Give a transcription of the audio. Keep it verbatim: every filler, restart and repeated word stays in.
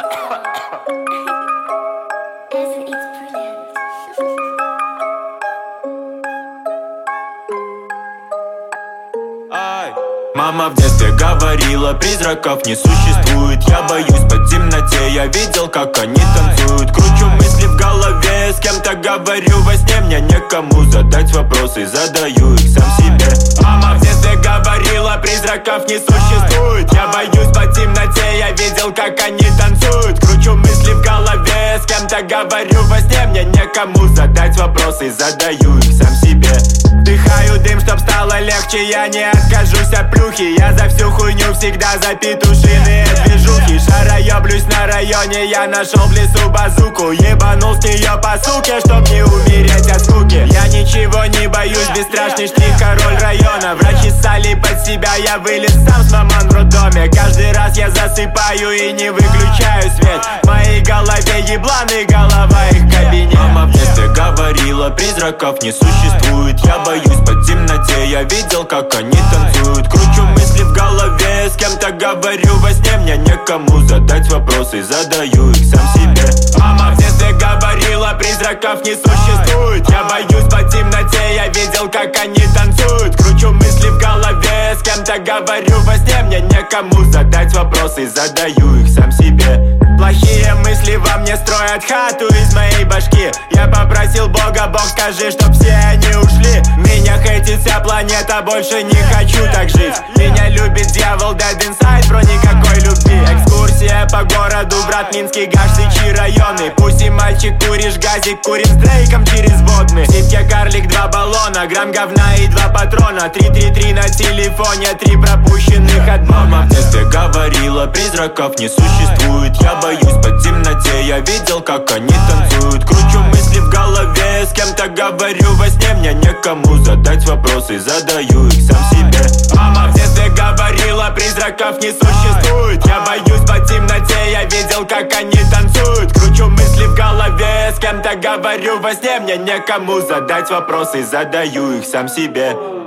Мама в детстве говорила, призраков не существует. Я боюсь по темноте, я видел, как они танцуют. Кручу мысли в голове, с кем-то говорю во сне. Мне некому задать вопросы, задаю их сам себе. Мама в детстве говорила, призраков не существует. Я боюсь по темноте, я видел, как они танцуют. Кручу мысли в голове, с кем-то говорю во сне. Мне некому задать вопросы, задаю их сам себе. Вдыхаю дым, чтоб стало легче, я не откажусь от плюхи. Я за всю хуйню всегда за петушиные движухи. Шароеблюсь на районе, я нашел в лесу базуку. Ебанул с нее по суке, чтоб не умереть от скуки. Я ничего не боюсь, бесстрашный штрих, король района. Врачи ссали под себя, я вылез сам с маман в роддоме. Каждый раз я засыпаю и не выключаю свет. В моей голове ебланы, голова их кабинет. Мама в детстве говорила, призраков не существует. Я боюсь по темноте, я видел, как они танцуют. Кручу мысли в голове, с кем-то говорю во сне. Мне некому задать вопросы, задаю их сам себе. Мама в детстве говорила, призраков не существует. Я боюсь по темноте, я видел, как они танцуют. Кручу мысли в голове, с кем-то говорю во сне. Мне некому задать вопросы, задаю их сам себе. Плохие мысли во мне строят хату из моей башки. Я попросил Бога, Бог, скажи, чтоб все они ушли. Меня хейтит вся планета, больше не хочу так жить. Меня любит дьявол, dead inside, про никакой любви. Экскурсия по городу, брат, Минский, Гаш, Сычи районы. Пусть и мальчик, куришь газик, курим с Дрейком через водный. В ситке карлик, два баллона, грамм говна и два патрона. Три-три-три на телефоне, три пропущенных от Бога. Мама в детстве говорила, призраков не существует. Я боюсь по темноте, я видел, как они танцуют. Кручу мысли в голове, с кем-то говорю во сне. Мне некому задать вопросы, задаю их сам себе. Мама в детстве говорила, призраков не существует. Я боюсь по темноте, я видел, как они танцуют. Кручу мысли в голове, с кем-то говорю во сне. Мне некому задать вопросы, задаю их сам себе.